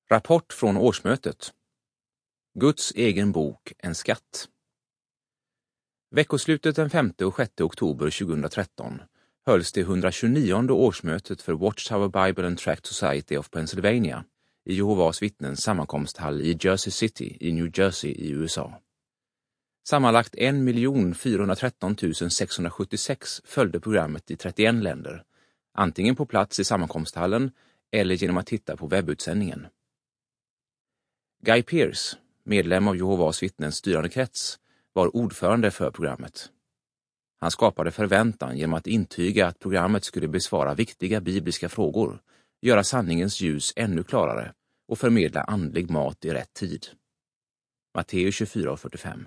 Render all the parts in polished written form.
Rapport från årsmötet. Guds egen bok, en skatt. Veckoslutet den 5 och 6 oktober 2013 hölls det 129:e årsmötet för Watchtower Bible and Tract Society of Pennsylvania i Jehovas vittnens sammankomsthall i Jersey City i New Jersey i USA. Sammanlagt 1.413 676 följde programmet i 31 länder, antingen på plats i sammankomsthallen eller genom att titta på webbutsändningen. Guy Pearce, medlem av Jehovas vittnens styrande krets, var ordförande för programmet. Han skapade förväntan genom att intyga att programmet skulle besvara viktiga bibliska frågor, göra sanningens ljus ännu klarare och förmedla andlig mat i rätt tid. Matteus 24:45.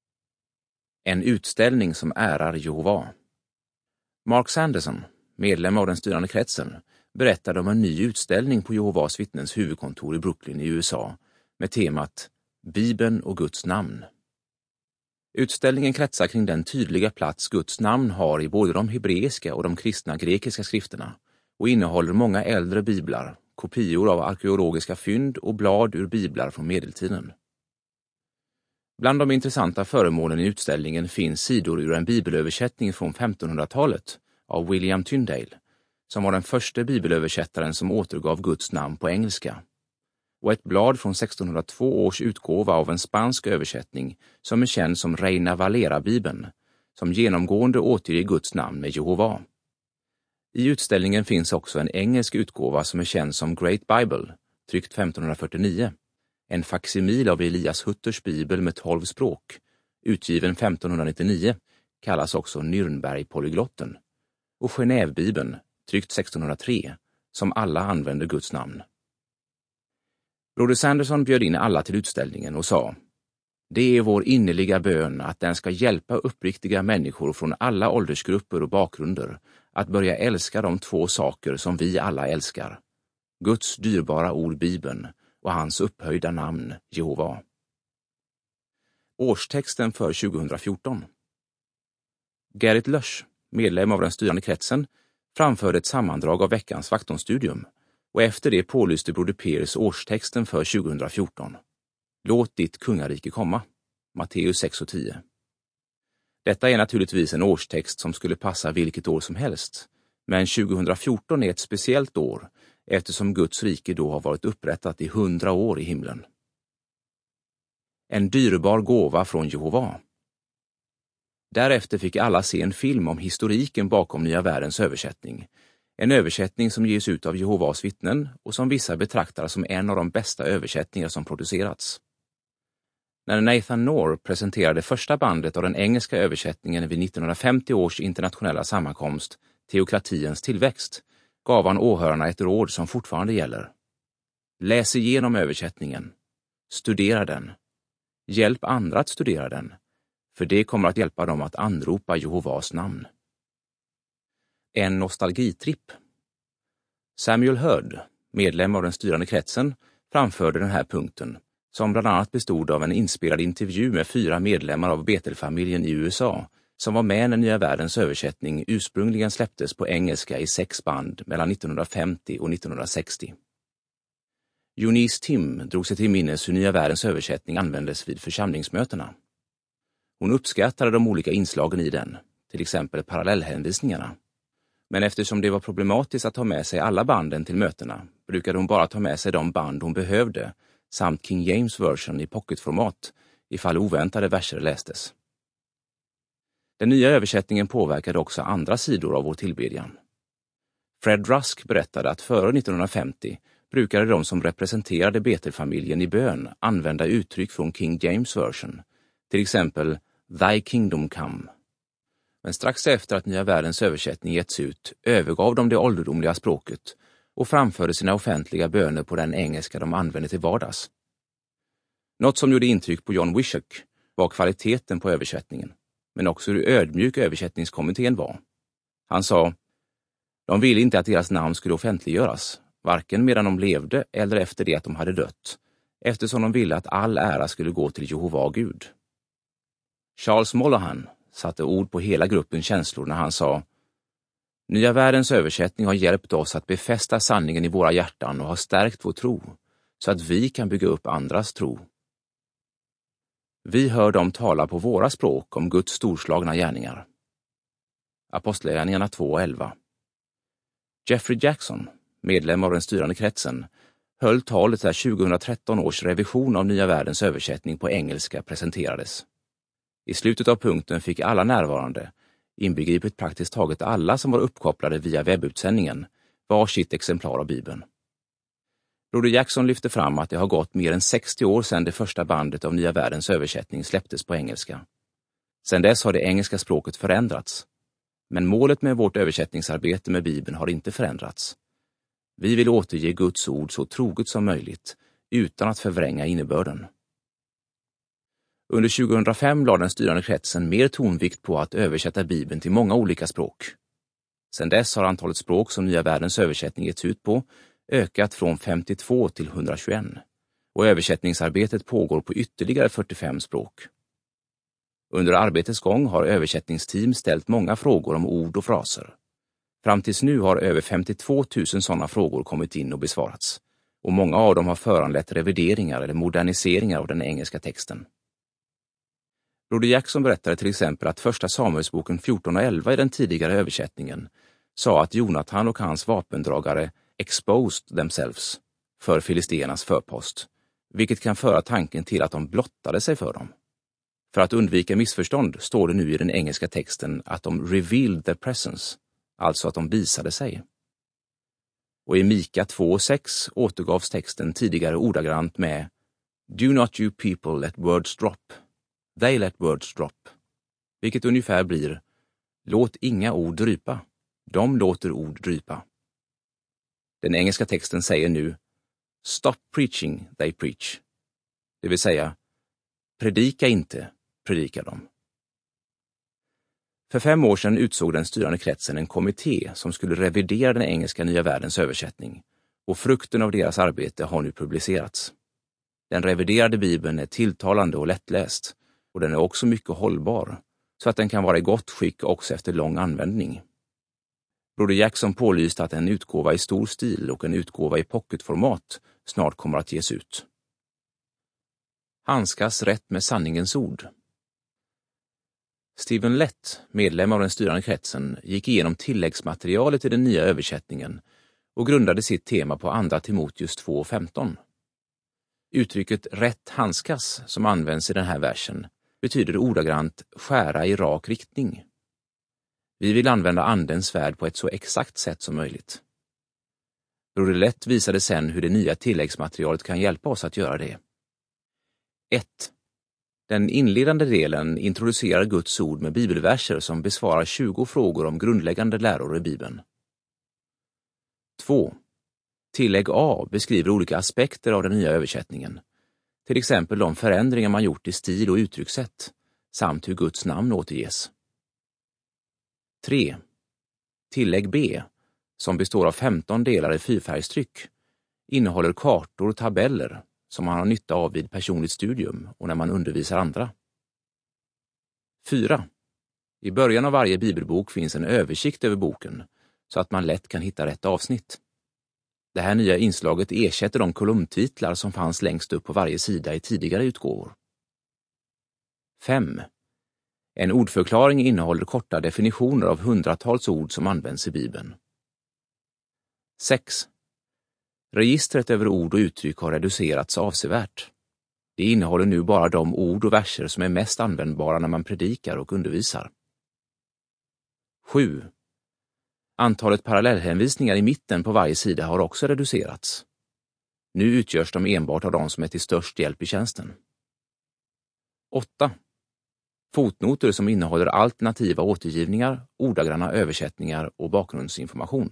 En utställning som ärar Jehova. Mark Sanderson, medlem av den styrande kretsen, berättade om en ny utställning på Jehovas vittnens huvudkontor i Brooklyn i USA med temat Bibeln och Guds namn. Utställningen kretsar kring den tydliga plats Guds namn har i både de hebreiska och de kristna grekiska skrifterna och innehåller många äldre biblar, kopior av arkeologiska fynd och blad ur biblar från medeltiden. Bland de intressanta föremålen i utställningen finns sidor ur en bibelöversättning från 1500-talet av William Tyndale, som var den första bibelöversättaren som återgav Guds namn på engelska, och ett blad från 1602 års utgåva av en spansk översättning som är känd som Reina Valera-bibeln, som genomgående återger Guds namn med Jehova. I utställningen finns också en engelsk utgåva som är känd som Great Bible, tryckt 1549, en faksimil av Elias Hutters bibel med 12 språk, utgiven 1599, kallas också Nürnberg-polyglotten, och Genève-bibeln, tryckt 1603, som alla använder Guds namn. Broder Sanderson bjöd in alla till utställningen och sa: "Det är vår innerliga bön att den ska hjälpa uppriktiga människor från alla åldersgrupper och bakgrunder att börja älska de två saker som vi alla älskar: Guds dyrbara ord Bibeln och hans upphöjda namn Jehova." Årstexten för 2014. Gerrit Lösch, medlem av den styrande kretsen, framförde ett sammandrag av veckans vaktonstudium, och efter det pålyste broder Pearce årstexten för 2014. Låt ditt kungarike komma. Matteus 6:10. Detta är naturligtvis en årstext som skulle passa vilket år som helst, men 2014 är ett speciellt år eftersom Guds rike då har varit upprättat i 100 år i himlen. En dyrbar gåva från Jehova. Därefter fick alla se en film om historiken bakom Nya världens översättning. En översättning som ges ut av Jehovas vittnen och som vissa betraktar som en av de bästa översättningar som producerats. När Nathan Noor presenterade första bandet av den engelska översättningen vid 1950 års internationella sammankomst Teokratiens tillväxt gav han åhörarna ett råd som fortfarande gäller. Läs igenom översättningen. Studera den. Hjälp andra att studera den, för det kommer att hjälpa dem att anropa Jehovas namn. En nostalgitripp. Samuel Hurd, medlem av den styrande kretsen, framförde den här punkten, som bland annat bestod av en inspelad intervju med 4 medlemmar av Betelfamiljen i USA, som var med när Nya världens översättning ursprungligen släpptes på engelska i 6 band mellan 1950 och 1960. Eunice Tim drog sig till minnes hur Nya världens översättning användes vid församlingsmötena. Hon uppskattade de olika inslagen i den, till exempel parallellhänvisningarna. Men eftersom det var problematiskt att ta med sig alla banden till mötena, brukade hon bara ta med sig de band hon behövde, samt King James version i pocketformat, ifall oväntade verser lästes. Den nya översättningen påverkade också andra sidor av vår tillbedjan. Fred Rusk berättade att före 1950 brukade de som representerade Betelfamiljen i bön använda uttryck från King James version, till exempel Thy kingdom come. Men strax efter att Nya världens översättning getts ut övergav de det ålderdomliga språket och framförde sina offentliga böner på den engelska de använde till vardags. Något som gjorde intryck på John Wishek var kvaliteten på översättningen, men också hur ödmjuk översättningskommittén var. Han sa: "De ville inte att deras namn skulle offentliggöras, varken medan de levde eller efter det att de hade dött, eftersom de ville att all ära skulle gå till Jehova Gud." Charles Mollahan satte ord på hela gruppens känslor när han sa: "Nya världens översättning har hjälpt oss att befästa sanningen i våra hjärtan och har stärkt vår tro, så att vi kan bygga upp andras tro. Vi hör dem tala på våra språk om Guds storslagna gärningar. Apostlagärningarna 2:11. Jeffrey Jackson, medlem av den styrande kretsen, höll talet där 2013 års revision av Nya världens översättning på engelska presenterades. I slutet av punkten fick alla närvarande, inbegripet praktiskt taget alla som var uppkopplade via webbutsändningen, varsitt exemplar av Bibeln. Broder Jackson lyfte fram att det har gått mer än 60 år sedan det första bandet av Nya världens översättning släpptes på engelska. Sedan dess har det engelska språket förändrats. Men målet med vårt översättningsarbete med Bibeln har inte förändrats. Vi vill återge Guds ord så troget som möjligt, utan att förvränga innebörden. Under 2005 lade den styrande kretsen mer tonvikt på att översätta Bibeln till många olika språk. Sedan dess har antalet språk som Nya världens översättning getts ut på ökat från 52 till 121, och översättningsarbetet pågår på ytterligare 45 språk. Under arbetets gång har översättningsteam ställt många frågor om ord och fraser. Fram tills nu har över 52 000 sådana frågor kommit in och besvarats, och många av dem har föranlett revideringar eller moderniseringar av den engelska texten. Broder Jackson berättade till exempel att första Samuelsboken 14:11 i den tidigare översättningen sa att Jonatan och hans vapendragare exposed themselves för filisternas förpost, vilket kan föra tanken till att de blottade sig för dem. För att undvika missförstånd står det nu i den engelska texten att de revealed their presence, alltså att de visade sig. Och i Mika 2:6 återgavs texten tidigare ordagrant med Do not you people let words drop. They let words drop. Vilket ungefär blir Låt inga ord drypa. De låter ord drypa. Den engelska texten säger nu Stop preaching, they preach. Det vill säga predika inte, predikar de. För 5 år sedan utsåg den styrande kretsen en kommitté som skulle revidera den engelska Nya världens översättning, och frukten av deras arbete har nu publicerats. Den reviderade Bibeln är tilltalande och lättläst, och den är också mycket hållbar, så att den kan vara i gott skick också efter lång användning. Broder Jackson pålyste att en utgåva i stor stil och en utgåva i pocketformat snart kommer att ges ut. Handskas rätt med sanningens ord. Stephen Lett, medlem av den styrande kretsen, gick igenom tilläggsmaterialet i den nya översättningen och grundade sitt tema på 2 Timoteus 2:15. Uttrycket rätt handskas som används i den här versen betyder ordagrant skära i rak riktning. Vi vill använda andens svärd på ett så exakt sätt som möjligt. Broder Lett visade sen hur det nya tilläggsmaterialet kan hjälpa oss att göra det. 1. Den inledande delen introducerar Guds ord med bibelverser som besvarar 20 frågor om grundläggande läror i Bibeln. 2. Tillägg A beskriver olika aspekter av den nya översättningen, till exempel de förändringar man gjort i stil och uttryckssätt, samt hur Guds namn återges. 3. Tillägg B, som består av 15 delar i 4-färgstryck, innehåller kartor och tabeller som man har nytta av vid personligt studium och när man undervisar andra. 4. I början av varje bibelbok finns en översikt över boken, så att man lätt kan hitta rätt avsnitt. Det här nya inslaget ersätter de kolumntitlar som fanns längst upp på varje sida i tidigare utgåvor. 5. En ordförklaring innehåller korta definitioner av hundratals ord som används i Bibeln. 6. Registret över ord och uttryck har reducerats avsevärt. Det innehåller nu bara de ord och verser som är mest användbara när man predikar och undervisar. 7. Antalet parallellhänvisningar i mitten på varje sida har också reducerats. Nu utgörs de enbart av de som är till störst hjälp i tjänsten. 8. Fotnoter som innehåller alternativa återgivningar, ordagranna översättningar och bakgrundsinformation.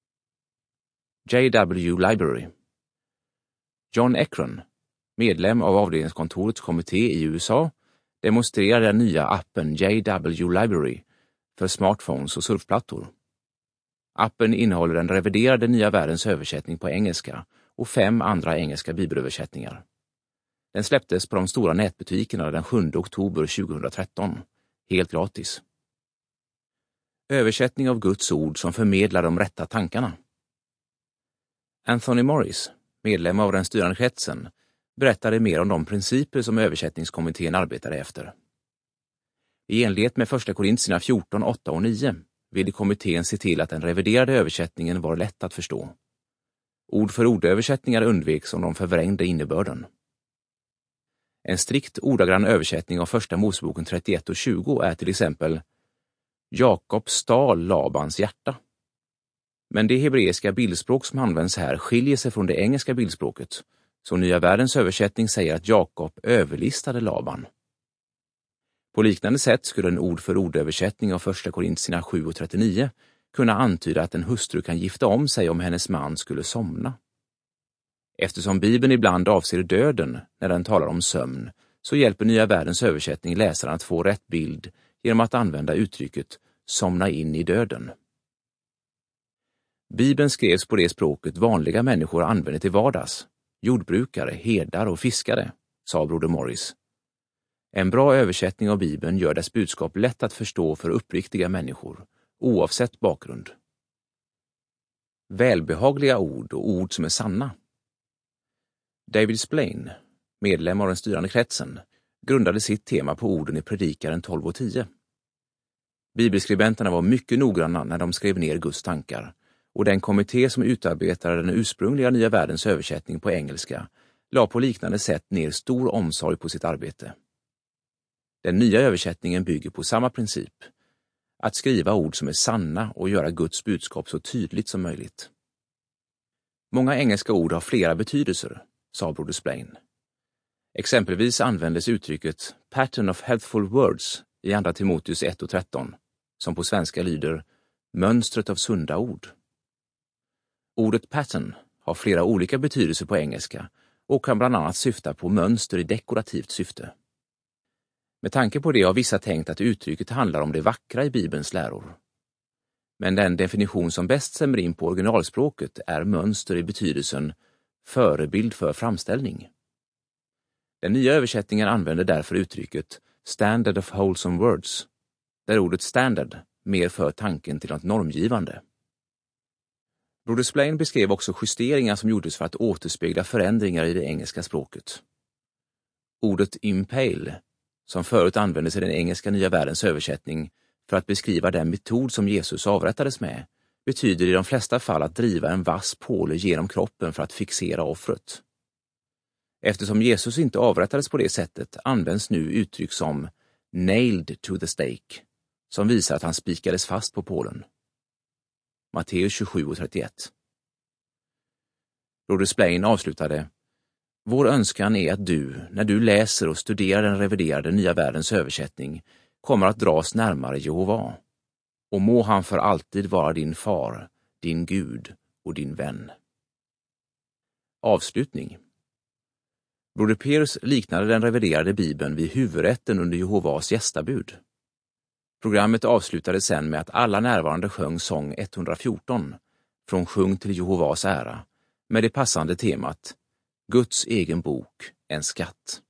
JW Library. John Ekron, medlem av avdelningskontorets kommitté i USA, demonstrerar den nya appen JW Library för smartphones och surfplattor. Appen innehåller den reviderade Nya världens översättning på engelska och 5 andra engelska bibelöversättningar. Den släpptes på de stora nätbutikerna den 7 oktober 2013, helt gratis. Översättning av Guds ord som förmedlar de rätta tankarna. Anthony Morris, medlem av den styrande kretsen, berättade mer om de principer som översättningskommittén arbetade efter. I enlighet med första Korintierna 14, 8 och 9 ville kommittén se till att den reviderade översättningen var lätt att förstå. Ord för ordöversättningar undveks om de förvrängde innebörden. En strikt ordagrann översättning av första Moseboken 31 och 20 är till exempel Jakob stal Labans hjärta. Men det hebreiska bildspråk som används här skiljer sig från det engelska bildspråket, så Nya världens översättning säger att Jakob överlistade Laban. På liknande sätt skulle en ord för ordöversättning av första Korintierna 7 och 39 kunna antyda att en hustru kan gifta om sig om hennes man skulle somna. Eftersom Bibeln ibland avser döden när den talar om sömn, så hjälper Nya världens översättning läsaren att få rätt bild genom att använda uttrycket somna in i döden. Bibeln skrevs på det språket vanliga människor använder till vardags, jordbrukare, herdar och fiskare, sa broder Morris. En bra översättning av Bibeln gör dess budskap lätt att förstå för uppriktiga människor, oavsett bakgrund. Välbehagliga ord och ord som är sanna. David Splaine, medlem av den styrande kretsen, grundade sitt tema på orden i Predikaren 12 och 10. Bibelskribenterna var mycket noggranna när de skrev ner Guds tankar, och den kommitté som utarbetade den ursprungliga Nya världens översättning på engelska la på liknande sätt ner stor omsorg på sitt arbete. Den nya översättningen bygger på samma princip, att skriva ord som är sanna och göra Guds budskap så tydligt som möjligt. Många engelska ord har flera betydelser, sa broder Splaine. Exempelvis användes uttrycket pattern of healthful words i andra Timoteus 1 och 13, som på svenska lyder mönstret av sunda ord. Ordet pattern har flera olika betydelser på engelska och kan bland annat syfta på mönster i dekorativt syfte. Med tanke på det har vissa tänkt att uttrycket handlar om det vackra i Bibelns läror. Men den definition som bäst stämmer in på originalspråket är mönster i betydelsen förebild för framställning. Den nya översättningen använder därför uttrycket standard of wholesome words, där ordet standard mer för tanken till något normgivande. Broder Splaine beskrev också justeringar som gjordes för att återspegla förändringar i det engelska språket. Ordet impale, som förut användes i den engelska Nya världens översättning för att beskriva den metod som Jesus avrättades med, betyder i de flesta fall att driva en vass påle genom kroppen för att fixera offret. Eftersom Jesus inte avrättades på det sättet används nu uttryck som nailed to the stake, som visar att han spikades fast på pålen. Matteus 27 och 31. Broder Splaine avslutade: Vår önskan är att du, när du läser och studerar den reviderade Nya världens översättning, kommer att dras närmare Jehova. Och må han för alltid vara din far, din Gud och din vän. Avslutning. Broder Pierce liknade den reviderade Bibeln vid huvudrätten under Jehovas gästabud. Programmet avslutades sen med att alla närvarande sjöng sång 114, från Sjung till Jehovas ära, med det passande temat Guds egen bok, en skatt.